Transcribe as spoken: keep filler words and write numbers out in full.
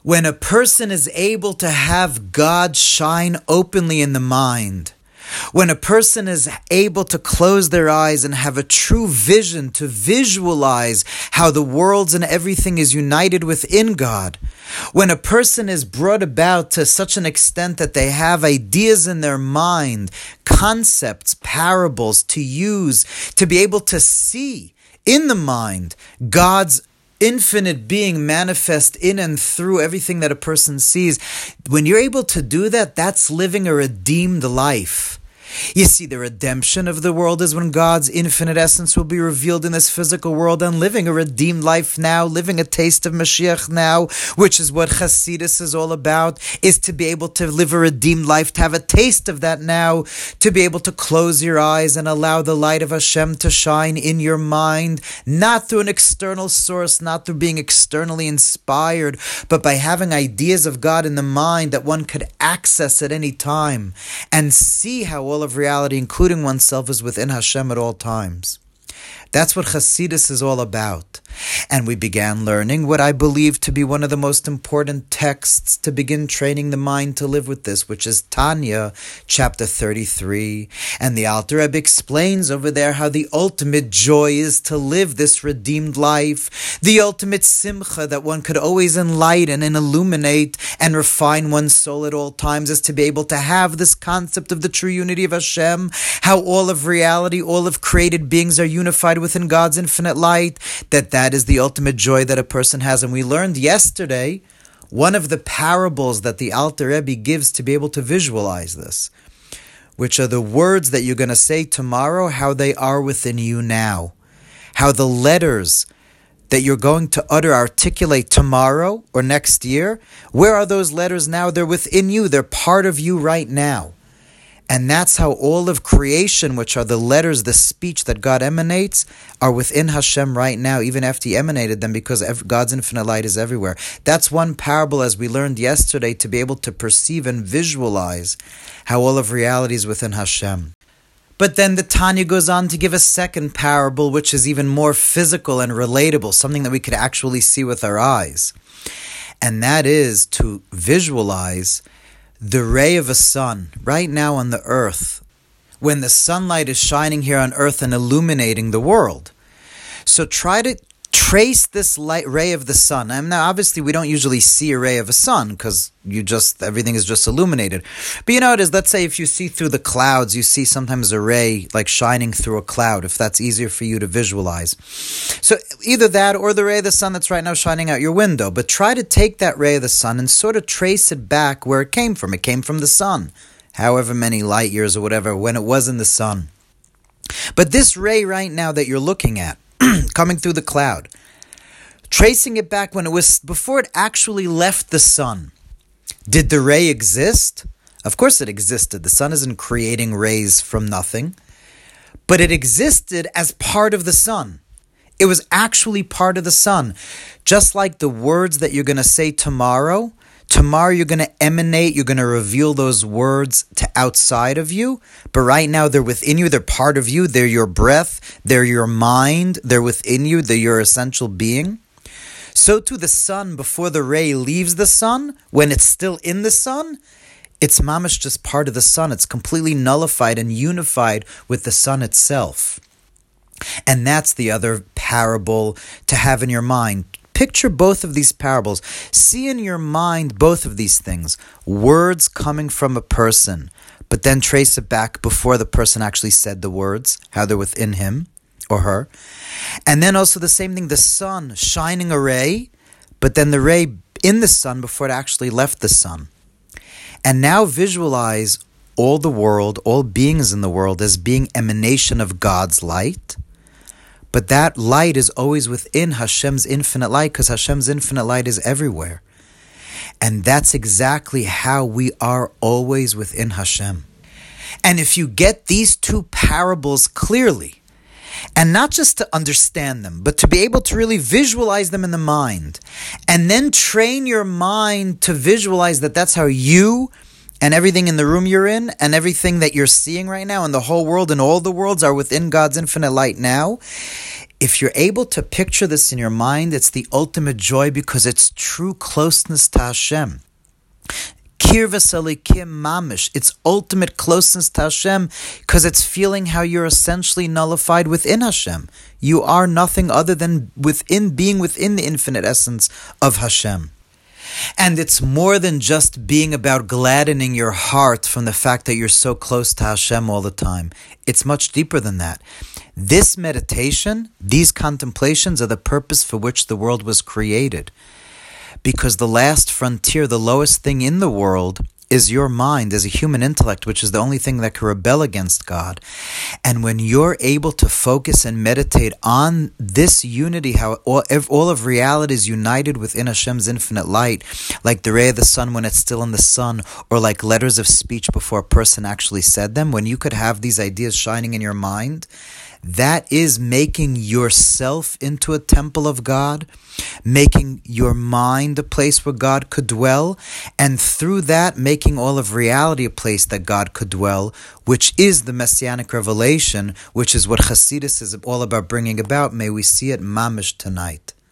When a person is able to have God shine openly in the mind, when a person is able to close their eyes and have a true vision to visualize how the worlds and everything is united within God, when a person is brought about to such an extent that they have ideas in their mind, concepts, parables to use, to be able to see in the mind God's infinite being manifest in and through everything that a person sees. When you're able to do that, that's living a redeemed life. You see, the redemption of the world is when God's infinite essence will be revealed in this physical world, and living a redeemed life now, living a taste of Mashiach now, which is what Hasidus is all about, is to be able to live a redeemed life, to have a taste of that now, to be able to close your eyes and allow the light of Hashem to shine in your mind, not through an external source, not through being externally inspired, but by having ideas of God in the mind that one could access at any time and see how all of reality, including oneself, is within Hashem at all times. That's what Hasidus is all about. And we began learning what I believe to be one of the most important texts to begin training the mind to live with this, which is Tanya, chapter thirty-three. And the Alter Rebbe explains over there how the ultimate joy is to live this redeemed life, the ultimate simcha that one could always enlighten and illuminate and refine one's soul at all times, is to be able to have this concept of the true unity of Hashem, how all of reality, all of created beings are unified within God's infinite light, that that is the ultimate joy that a person has. And we learned yesterday one of the parables that the Alter Rebbe gives to be able to visualize this, which are the words that you're going to say tomorrow, how they are within you now, how the letters that you're going to utter, articulate tomorrow or next year, where are those letters now? They're within you. They're part of you right now. And that's how all of creation, which are the letters, the speech that God emanates, are within Hashem right now, even after He emanated them, because God's infinite light is everywhere. That's one parable, as we learned yesterday, to be able to perceive and visualize how all of reality is within Hashem. But then the Tanya goes on to give a second parable, which is even more physical and relatable, something that we could actually see with our eyes. And that is to visualize the ray of a sun right now on the earth, when the sunlight is shining here on earth and illuminating the world. So try to trace this light ray of the sun. And now obviously we don't usually see a ray of a sun because you just everything is just illuminated. But you know it is, let's say if you see through the clouds, you see sometimes a ray like shining through a cloud, if that's easier for you to visualize. So either that or the ray of the sun that's right now shining out your window. But try to take that ray of the sun and sort of trace it back where it came from. It came from the sun, however many light years or whatever, when it was in the sun. But this ray right now that you're looking at, coming through the cloud, tracing it back when it was before it actually left the sun. Did the ray exist? Of course it existed. The sun isn't creating rays from nothing. But it existed as part of the sun. It was actually part of the sun. Just like the words that you're going to say tomorrow, tomorrow you're going to emanate, you're going to reveal those words to outside of you. But right now they're within you, they're part of you, they're your breath, they're your mind, they're within you, they're your essential being. So too the sun, before the ray leaves the sun, when it's still in the sun, it's mamash just part of the sun. It's completely nullified and unified with the sun itself. And that's the other parable to have in your mind. Picture both of these parables. See in your mind both of these things. Words coming from a person, but then trace it back before the person actually said the words, how they're within him or her. And then also the same thing, the sun shining a ray, but then the ray in the sun before it actually left the sun. And now visualize all the world, all beings in the world as being emanation of God's light. But that light is always within Hashem's infinite light, because Hashem's infinite light is everywhere. And that's exactly how we are always within Hashem. And if you get these two parables clearly, and not just to understand them, but to be able to really visualize them in the mind, and then train your mind to visualize that that's how you and everything in the room you're in, and everything that you're seeing right now, and the whole world and all the worlds are within God's infinite light now. If you're able to picture this in your mind, it's the ultimate joy because it's true closeness to Hashem. Kirvas Elikim Mamish, it's ultimate closeness to Hashem because it's feeling how you're essentially nullified within Hashem. You are nothing other than within being within the infinite essence of Hashem. And it's more than just being about gladdening your heart from the fact that you're so close to Hashem all the time. It's much deeper than that. This meditation, these contemplations are the purpose for which the world was created. Because the last frontier, the lowest thing in the world, is your mind as a human intellect, which is the only thing that can rebel against God. And when you're able to focus and meditate on this unity, how all, all of reality is united within Hashem's infinite light, like the ray of the sun when it's still in the sun, or like letters of speech before a person actually said them, when you could have these ideas shining in your mind, that is making yourself into a temple of God, making your mind a place where God could dwell, and through that making all of reality a place that God could dwell, which is the Messianic revelation, which is what Hasidus is all about bringing about. May we see it mamish tonight.